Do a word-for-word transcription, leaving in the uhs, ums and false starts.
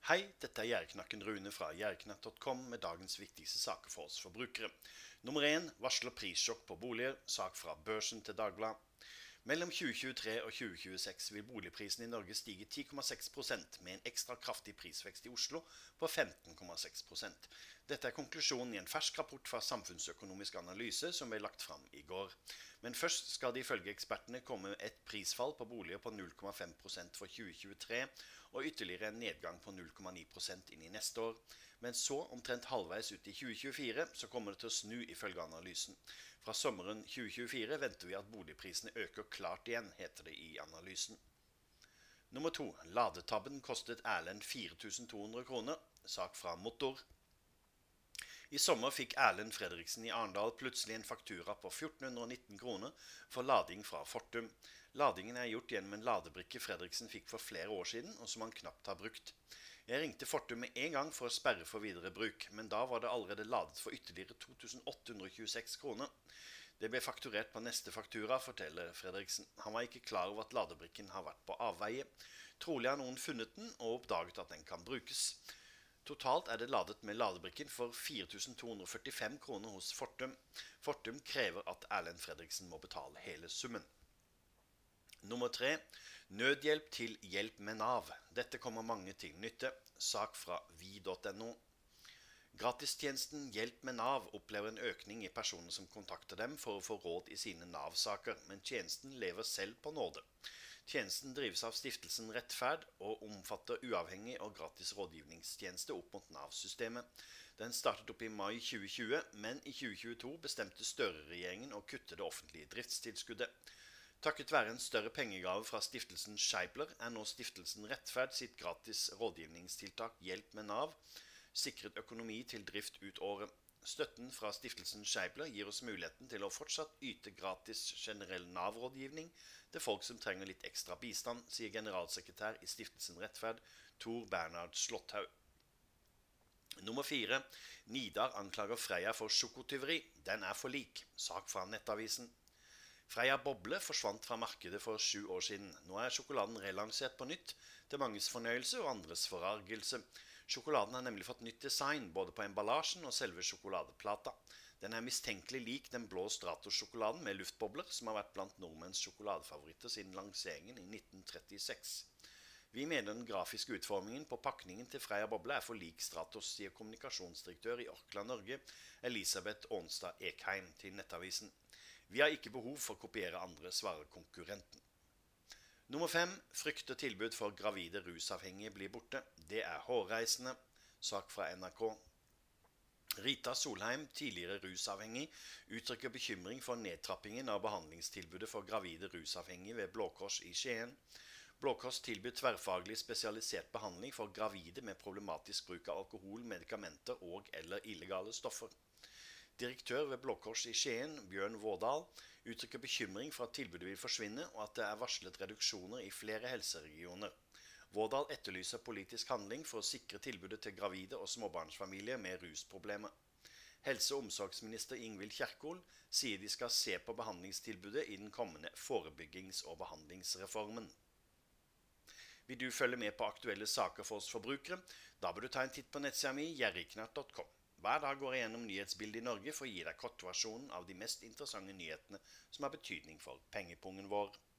Hei, dette er Gjerdknakken Rune fra gjerdknatt punktum com med dagens viktigste saker for oss forbrukere. Nummer én, varsler prissjokk på boliger, sak fra Børsen til Dagbladet. Mellom tjue tjuetre og tjue tjueseks vil boligprisen i Norge stige ti komma seks prosent, med en ekstra kraftig prisvekst i Oslo på femten komma seks prosent. Dette er konklusjonen i en fersk rapport fra Samfunnsøkonomisk analyse som ble lagt fram i går. Men først skal det ifølge ekspertene komme et prisfall på boliger på null komma fem prosent for tjue tjuetre, og ytterligere en nedgang på null komma ni prosent inn i neste år. Men så, omtrent halvveis ut i tjue tjuefire, så kommer det til å snu ifølge analysen. Fra sommeren tjue tjuefire venter vi at boligprisene øker klart igjen, heter det i analysen. Nummer to. Ladetabben kostet Erlend fire tusen to hundre kroner. Sak fra Motor. I sommer fikk Erlend Fredriksen i Arendal plutselig en faktura på fjorten hundre og nitten kroner for lading fra Fortum. Ladingen er gjort gjennom en ladebrikke Fredriksen fikk for flere år siden, og som han knapt har brukt. Jeg ringte Fortum med en gang for å sperre for videre bruk, men da var det allerede ladet for ytterligere to tusen åtte hundre og tjueseks kroner. Det ble fakturert på neste faktura, forteller Fredriksen. Han var ikke klar over at ladebrikken har vært på avveie. Trolig har noen funnet den og oppdaget at den kan brukes. Totalt er det ladet med ladebrikken for fire tusen to hundre og førtifem kroner hos Fortum. Fortum krever at Erlend Fredriksen må betale hele summen. Nummer tre. Nødhjelp til hjelp med Nav. Dette kommer mange til nytte. Sak fra vi punktum no. Gratistjenesten Hjelp med Nav opplever en økning i personer som kontakter dem for å få råd i sine Nav-saker, men tjenesten lever selv på nåde. Tjenesten drives av stiftelsen Rettferd og omfatter uavhengig og gratis rådgivningstjeneste opp mot Nav-systemet. Den startet opp i mai tjue tjue, men i tjue tjueto bestemte Støre-regjeringen å kutte det offentlige driftstilskuddet. Takket være en større pengegave fra stiftelsen Scheibler er nå stiftelsen Rettferd sitt gratis rådgivningstiltak Hjelp med Nav sikret økonomi til drift ut året. Støtten fra stiftelsen Scheibler gir oss muligheten til å fortsatt yte gratis generell Nav-rådgivning til folk som trenger litt ekstra bistand, sier generalsekretær i stiftelsen Rettferd, Tor Bernhard Slåtthaug. Nummer fire. Nidar anklager Freia for sjokotyveri. Den er for lik. Sak fra Nettavisen. Freia Boble forsvant fra markedet for sju år siden. Nå er sjokoladen relansert på nytt, til manges fornøyelse og andres forargelse. Sjokoladen har nemlig fått nytt design, både på emballasjen og selve sjokoladeplata. Den er mistenkelig lik den blå Stratos-sjokoladen med luftbobler, som har vært blant nordmenns sjokoladefavoritter siden lanseringen i nitten trettiseks. Vi mener den grafiske utformingen på pakningen til Freia Boble er for lik Stratos, sier kommunikasjonsdirektør i Orkla Norge, Elisabeth Aanstad Ekheim, til Nettavisen. Vi har ikke behov for å kopiere andre, svarer konkurrenten. Nummer fem. Frykter tilbud for gravide rusavhengige blir borte. Det er hårreisende. Sak fra N R K. Rita Solheim, tidligere rusavhengig, uttrykker bekymring for nedtrappingen av behandlingstilbudet for gravide rusavhengige ved Blå Kors i Skien. Blå Kors tilbyr tverrfaglig spesialisert behandling for gravide med problematisk bruk av alkohol, medikamenter og eller illegale stoffer. Direktør ved Blå Kors i Skien, Bjørn Vårdal, uttrykker bekymring for at tilbudet vil forsvinne, og at det er varslet reduksjoner i flere helseregioner. Vårdal etterlyser politisk handling for å sikre tilbudet til gravide og småbarnsfamilier med rusproblemer. Helse- og omsorgsminister Ingvild Kjerkol sier de skal se på behandlingstilbudet i den kommende forebyggings- og behandlingsreformen. Vil du følge med på aktuelle saker for oss forbrukere? Da bør du ta en titt på nettsida mi gjerdknatt punktum com. Hver dag går jeg gjennom nyhetsbildet i Norge for å gi deg kortversjonen av de mest interessante nyhetene som har betydning for pengepungen vår.